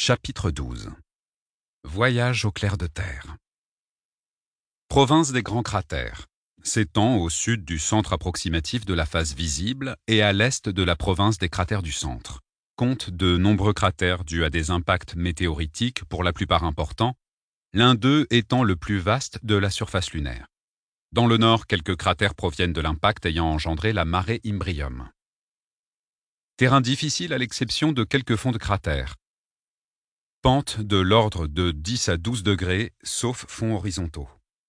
Chapitre 12. Voyage au clair de terre. Province des grands cratères. S'étend au sud du centre approximatif de la face visible et à l'est de la province des cratères du centre. Compte de nombreux cratères dus à des impacts météoritiques pour la plupart importants, l'un d'eux étant le plus vaste de la surface lunaire. Dans le nord, quelques cratères proviennent de l'impact ayant engendré la marée Imbrium. Terrain difficile à l'exception de quelques fonds de cratères. Pente de l'ordre de 10 à 12 degrés, sauf fonds horizontaux.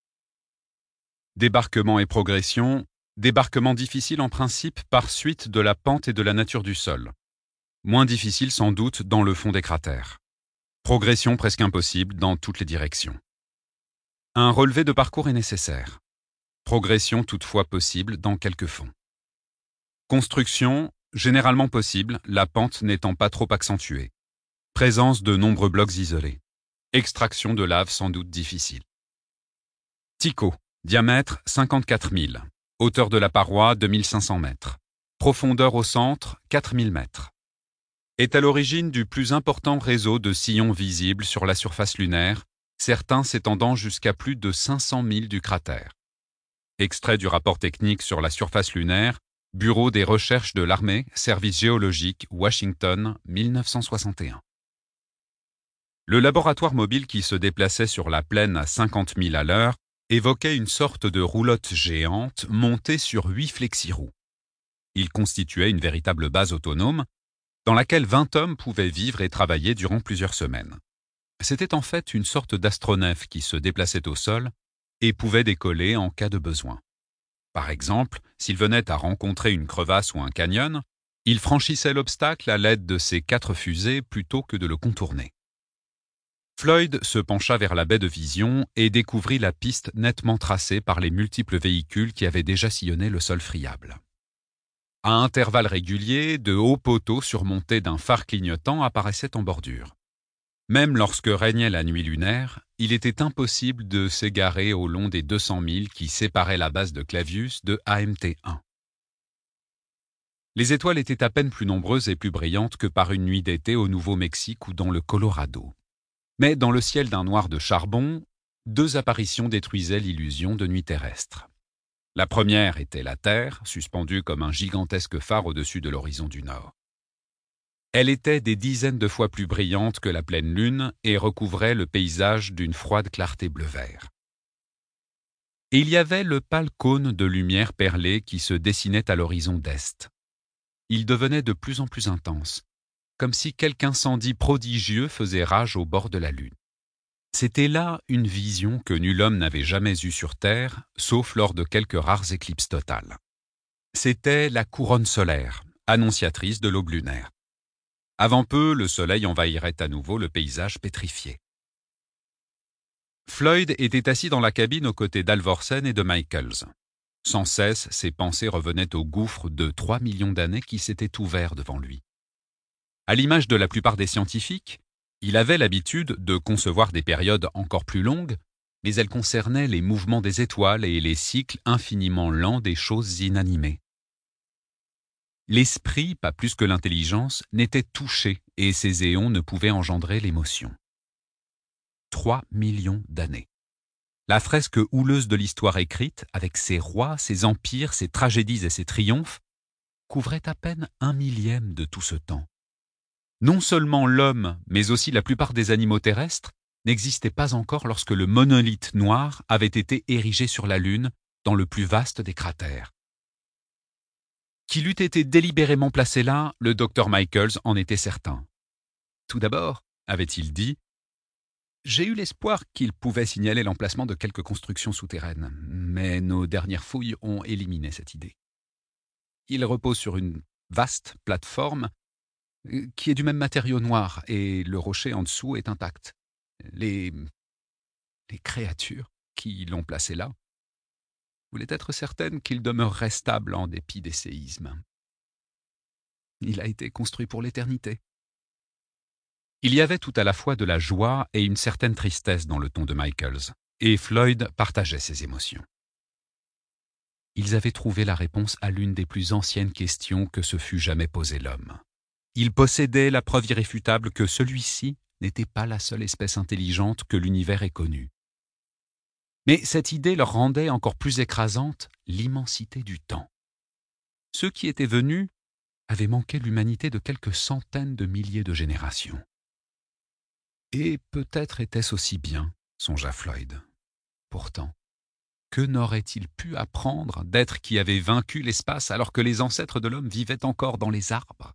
Débarquement et progression. Débarquement difficile en principe par suite de la pente et de la nature du sol. Moins difficile sans doute dans le fond des cratères. Progression presque impossible dans toutes les directions. Un relevé de parcours est nécessaire. Progression toutefois possible dans quelques fonds. Construction, généralement possible, la pente n'étant pas trop accentuée. Présence de nombreux blocs isolés. Extraction de lave sans doute difficile. Tycho, diamètre 54 000. Hauteur de la paroi 2500 mètres. Profondeur au centre 4000 mètres. Est à l'origine du plus important réseau de sillons visibles sur la surface lunaire, certains s'étendant jusqu'à plus de 500 000 du cratère. Extrait du rapport technique sur la surface lunaire, Bureau des recherches de l'armée, Service géologique, Washington, 1961. Le laboratoire mobile qui se déplaçait sur la plaine à 50 000 à l'heure évoquait une sorte de roulotte géante montée sur 8 flexiroues. Il constituait une véritable base autonome dans laquelle 20 hommes pouvaient vivre et travailler durant plusieurs semaines. C'était en fait une sorte d'astronef qui se déplaçait au sol et pouvait décoller en cas de besoin. Par exemple, s'il venait à rencontrer une crevasse ou un canyon, il franchissait l'obstacle à l'aide de ses 4 fusées plutôt que de le contourner. Floyd se pencha vers la baie de vision et découvrit la piste nettement tracée par les multiples véhicules qui avaient déjà sillonné le sol friable. À intervalles réguliers, de hauts poteaux surmontés d'un phare clignotant apparaissaient en bordure. Même lorsque régnait la nuit lunaire, il était impossible de s'égarer au long des 200 000 qui séparaient la base de Clavius de AMT1. Les étoiles étaient à peine plus nombreuses et plus brillantes que par une nuit d'été au Nouveau-Mexique ou dans le Colorado. Mais dans le ciel d'un noir de charbon, 2 apparitions détruisaient l'illusion de nuit terrestre. La première était la Terre, suspendue comme un gigantesque phare au-dessus de l'horizon du nord. Elle était des dizaines de fois plus brillante que la pleine lune et recouvrait le paysage d'une froide clarté bleu-vert. Et il y avait le pâle cône de lumière perlée qui se dessinait à l'horizon d'est. Il devenait de plus en plus intense, comme si quelque incendie prodigieux faisait rage au bord de la lune. C'était là une vision que nul homme n'avait jamais eue sur Terre, sauf lors de quelques rares éclipses totales. C'était la couronne solaire, annonciatrice de l'aube lunaire. Avant peu, le soleil envahirait à nouveau le paysage pétrifié. Floyd était assis dans la cabine aux côtés d'Alvorsen et de Michaels. Sans cesse, ses pensées revenaient au gouffre de 3 millions d'années qui s'était ouvert devant lui. À l'image de la plupart des scientifiques, il avait l'habitude de concevoir des périodes encore plus longues, mais elles concernaient les mouvements des étoiles et les cycles infiniment lents des choses inanimées. L'esprit, pas plus que l'intelligence, n'était touché et ces éons ne pouvaient engendrer l'émotion. 3 millions d'années. La fresque houleuse de l'histoire écrite, avec ses rois, ses empires, ses tragédies et ses triomphes, couvrait à peine 1/1000 de tout ce temps. Non seulement l'homme, mais aussi la plupart des animaux terrestres, n'existaient pas encore lorsque le monolithe noir avait été érigé sur la Lune, dans le plus vaste des cratères. Qu'il eût été délibérément placé là, le docteur Michaels en était certain. Tout d'abord, avait-il dit, j'ai eu l'espoir qu'il pouvait signaler l'emplacement de quelques constructions souterraines, mais nos dernières fouilles ont éliminé cette idée. Il repose sur une vaste plateforme qui est du même matériau noir et le rocher en dessous est intact. Les créatures qui l'ont placé là voulaient être certaines qu'il demeurerait stable en dépit des séismes. Il a été construit pour l'éternité. Il y avait tout à la fois de la joie et une certaine tristesse dans le ton de Michaels, et Floyd partageait ses émotions. Ils avaient trouvé la réponse à l'une des plus anciennes questions que se fût jamais posée l'homme. Ils possédaient la preuve irréfutable que celui-ci n'était pas la seule espèce intelligente que l'univers ait connue. Mais cette idée leur rendait encore plus écrasante l'immensité du temps. Ceux qui étaient venus avaient manqué l'humanité de quelques centaines de milliers de générations. Et peut-être était-ce aussi bien, songea Floyd. Pourtant, que n'aurait-il pu apprendre d'êtres qui avaient vaincu l'espace alors que les ancêtres de l'homme vivaient encore dans les arbres?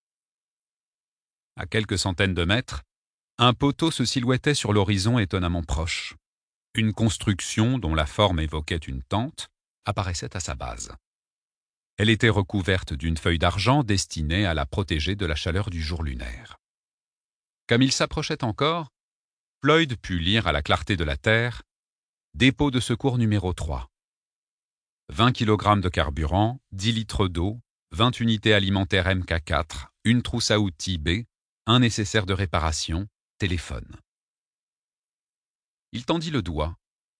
À quelques centaines de mètres, un poteau se silhouettait sur l'horizon étonnamment proche. Une construction dont la forme évoquait une tente apparaissait à sa base. Elle était recouverte d'une feuille d'argent destinée à la protéger de la chaleur du jour lunaire. Comme il s'approchait encore, Floyd put lire à la clarté de la terre « Dépôt de secours numéro 3 ». 20 kg de carburant, 10 litres d'eau, 20 unités alimentaires MK4, une trousse à outils B, un nécessaire de réparation, téléphone. Il tendit le doigt.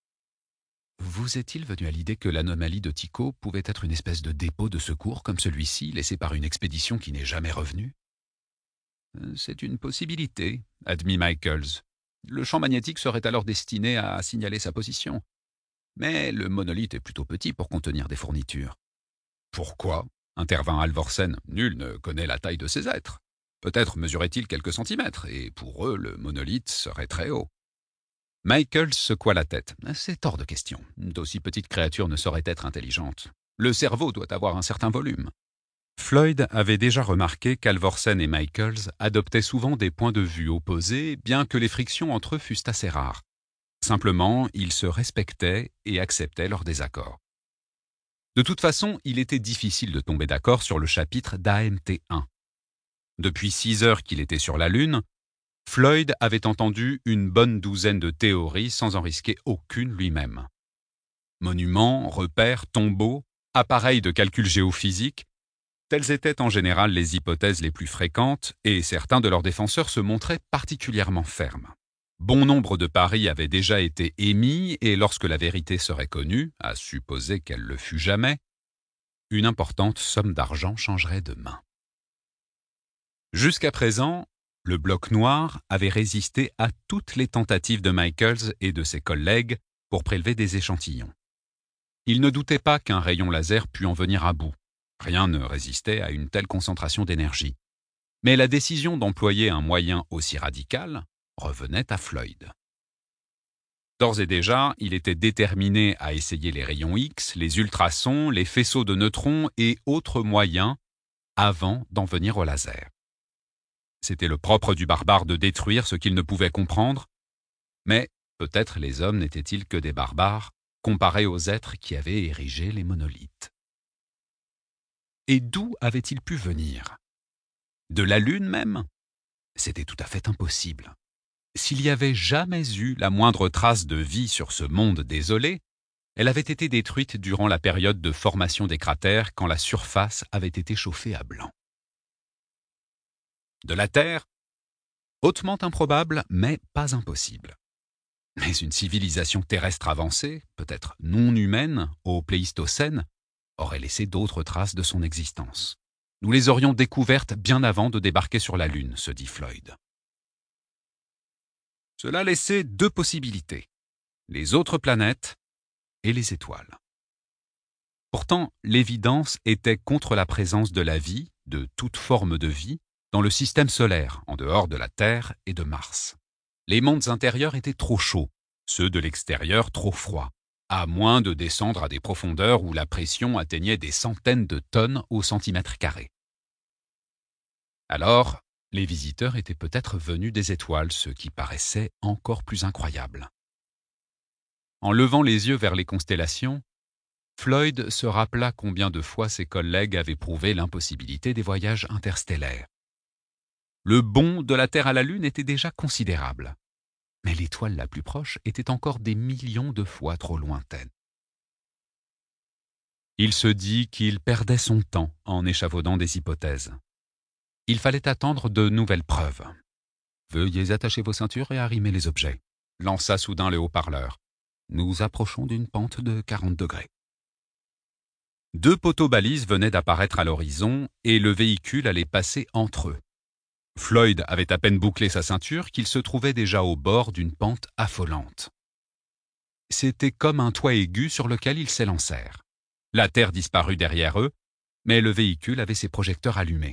Vous est-il venu à l'idée que l'anomalie de Tycho pouvait être une espèce de dépôt de secours comme celui-ci, laissé par une expédition qui n'est jamais revenue? C'est une possibilité, admit Michaels. Le champ magnétique serait alors destiné à signaler sa position. Mais le monolithe est plutôt petit pour contenir des fournitures. Pourquoi? Intervint Halvorsen. Nul ne connaît la taille de ces êtres. Peut-être mesurait-il quelques centimètres, et pour eux, le monolithe serait très haut. Michaels secoua la tête. C'est hors de question. D'aussi petites créatures ne sauraient être intelligentes. Le cerveau doit avoir un certain volume. Floyd avait déjà remarqué qu'Halvorsen et Michaels adoptaient souvent des points de vue opposés, bien que les frictions entre eux fussent assez rares. Simplement, ils se respectaient et acceptaient leurs désaccords. De toute façon, il était difficile de tomber d'accord sur le chapitre d'AMT1. Depuis 6 heures qu'il était sur la Lune, Floyd avait entendu une bonne douzaine de théories sans en risquer aucune lui-même. Monuments, repères, tombeaux, appareils de calcul géophysique, telles étaient en général les hypothèses les plus fréquentes et certains de leurs défenseurs se montraient particulièrement fermes. Bon nombre de paris avaient déjà été émis et lorsque la vérité serait connue, à supposer qu'elle le fût jamais, une importante somme d'argent changerait de main. Jusqu'à présent, le bloc noir avait résisté à toutes les tentatives de Michaels et de ses collègues pour prélever des échantillons. Ils ne doutaient pas qu'un rayon laser pût en venir à bout. Rien ne résistait à une telle concentration d'énergie. Mais la décision d'employer un moyen aussi radical revenait à Floyd. D'ores et déjà, il était déterminé à essayer les rayons X, les ultrasons, les faisceaux de neutrons et autres moyens avant d'en venir au laser. C'était le propre du barbare de détruire ce qu'il ne pouvait comprendre, mais peut-être les hommes n'étaient-ils que des barbares comparés aux êtres qui avaient érigé les monolithes. Et d'où avait-il pu venir? De la Lune même? C'était tout à fait impossible. S'il y avait jamais eu la moindre trace de vie sur ce monde désolé, elle avait été détruite durant la période de formation des cratères quand la surface avait été chauffée à blanc. De la Terre? Hautement improbable, mais pas impossible. Mais une civilisation terrestre avancée, peut-être non humaine, au Pléistocène, aurait laissé d'autres traces de son existence. Nous les aurions découvertes bien avant de débarquer sur la Lune, se dit Floyd. Cela laissait 2 possibilités, les autres planètes et les étoiles. Pourtant, l'évidence était contre la présence de la vie, de toute forme de vie, dans le système solaire, en dehors de la Terre et de Mars. Les mondes intérieurs étaient trop chauds, ceux de l'extérieur trop froids, à moins de descendre à des profondeurs où la pression atteignait des centaines de tonnes au centimètre carré. Alors, les visiteurs étaient peut-être venus des étoiles, ce qui paraissait encore plus incroyable. En levant les yeux vers les constellations, Floyd se rappela combien de fois ses collègues avaient prouvé l'impossibilité des voyages interstellaires. Le bond de la Terre à la Lune était déjà considérable, mais l'étoile la plus proche était encore des millions de fois trop lointaine. Il se dit qu'il perdait son temps en échafaudant des hypothèses. Il fallait attendre de nouvelles preuves. « Veuillez attacher vos ceintures et arrimer les objets », lança soudain le haut-parleur. « Nous approchons d'une pente de 40 degrés. » 2 poteaux balises venaient d'apparaître à l'horizon et le véhicule allait passer entre eux. Floyd avait à peine bouclé sa ceinture qu'il se trouvait déjà au bord d'une pente affolante. C'était comme un toit aigu sur lequel ils s'élancèrent. La terre disparut derrière eux, mais le véhicule avait ses projecteurs allumés.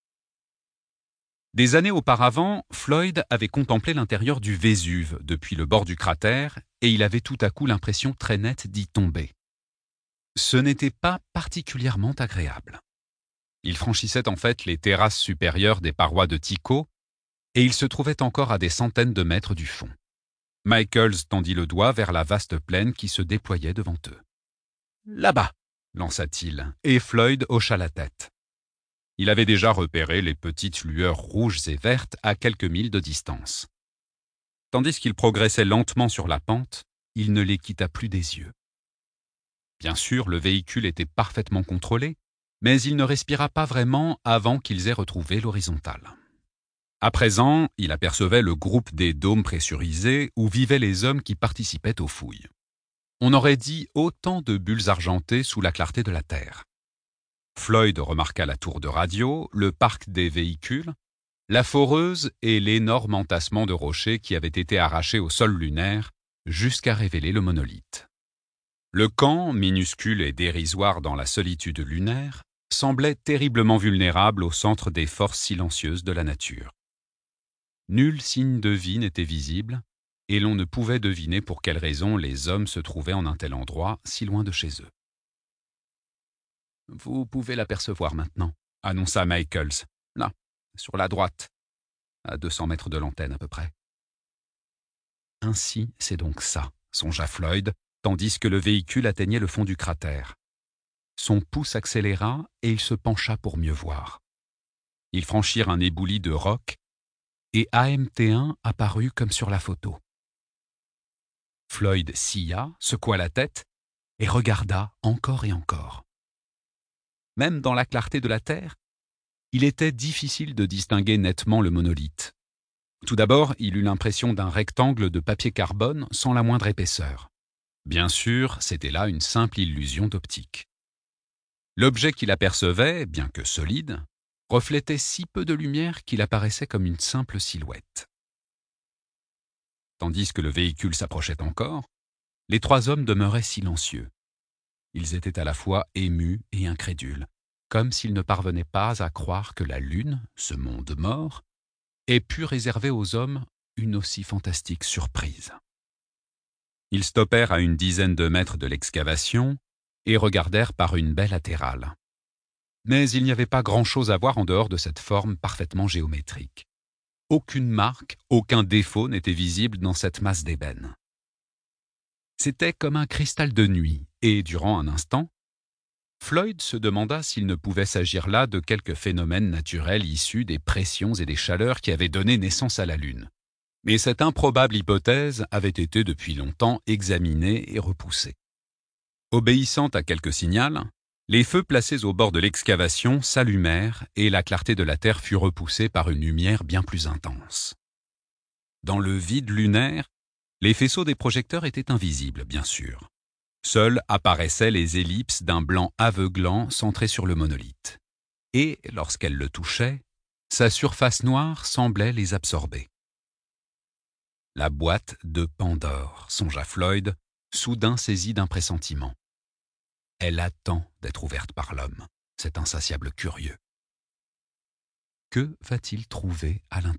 Des années auparavant, Floyd avait contemplé l'intérieur du Vésuve depuis le bord du cratère et il avait tout à coup l'impression très nette d'y tomber. Ce n'était pas particulièrement agréable. Il franchissait en fait les terrasses supérieures des parois de Tycho et il se trouvait encore à des centaines de mètres du fond. Michaels tendit le doigt vers la vaste plaine qui se déployait devant eux. « Là-bas !» lança-t-il, et Floyd hocha la tête. Il avait déjà repéré les petites lueurs rouges et vertes à quelques milles de distance. Tandis qu'il progressait lentement sur la pente, il ne les quitta plus des yeux. Bien sûr, le véhicule était parfaitement contrôlé, mais il ne respira pas vraiment avant qu'ils aient retrouvé l'horizontale. À présent, il apercevait le groupe des dômes pressurisés où vivaient les hommes qui participaient aux fouilles. On aurait dit autant de bulles argentées sous la clarté de la Terre. Floyd remarqua la tour de radio, le parc des véhicules, la foreuse et l'énorme entassement de rochers qui avait été arrachés au sol lunaire jusqu'à révéler le monolithe. Le camp, minuscule et dérisoire dans la solitude lunaire, semblait terriblement vulnérable au centre des forces silencieuses de la nature. Nul signe de vie n'était visible, et l'on ne pouvait deviner pour quelle raison les hommes se trouvaient en un tel endroit, si loin de chez eux. « Vous pouvez l'apercevoir maintenant », annonça Michaels. « Là, sur la droite, à 200 mètres de l'antenne à peu près. » Ainsi, c'est donc ça, songea Floyd, tandis que le véhicule atteignait le fond du cratère. Son pouls accéléra et il se pencha pour mieux voir. Ils franchirent un éboulis de rocs et AMT-1 apparut comme sur la photo. Floyd scia, secoua la tête et regarda encore et encore. Même dans la clarté de la Terre, il était difficile de distinguer nettement le monolithe. Tout d'abord, il eut l'impression d'un rectangle de papier carbone sans la moindre épaisseur. Bien sûr, c'était là une simple illusion d'optique. L'objet qu'il apercevait, bien que solide, reflétait si peu de lumière qu'il apparaissait comme une simple silhouette. Tandis que le véhicule s'approchait encore, les trois hommes demeuraient silencieux. Ils étaient à la fois émus et incrédules, comme s'ils ne parvenaient pas à croire que la Lune, ce monde mort, ait pu réserver aux hommes une aussi fantastique surprise. Ils stoppèrent à une dizaine de mètres de l'excavation et regardèrent par une baie latérale. Mais il n'y avait pas grand-chose à voir en dehors de cette forme parfaitement géométrique. Aucune marque, aucun défaut n'était visible dans cette masse d'ébène. C'était comme un cristal de nuit, et durant un instant, Floyd se demanda s'il ne pouvait s'agir là de quelque phénomène naturel issu des pressions et des chaleurs qui avaient donné naissance à la Lune. Mais cette improbable hypothèse avait été depuis longtemps examinée et repoussée. Obéissant à quelques signaux, les feux placés au bord de l'excavation s'allumèrent et la clarté de la Terre fut repoussée par une lumière bien plus intense. Dans le vide lunaire, les faisceaux des projecteurs étaient invisibles, bien sûr. Seules apparaissaient les ellipses d'un blanc aveuglant centré sur le monolithe. Et, lorsqu'elles le touchaient, sa surface noire semblait les absorber. La boîte de Pandore, songea Floyd, soudain saisi d'un pressentiment. Elle attend d'être ouverte par l'homme, cet insatiable curieux. Que va-t-il trouver à l'intérieur ?